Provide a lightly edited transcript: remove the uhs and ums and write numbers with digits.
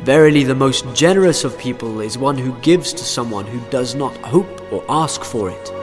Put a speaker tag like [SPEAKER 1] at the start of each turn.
[SPEAKER 1] Verily the most generous of people is one who gives to someone who does not hope or ask for it.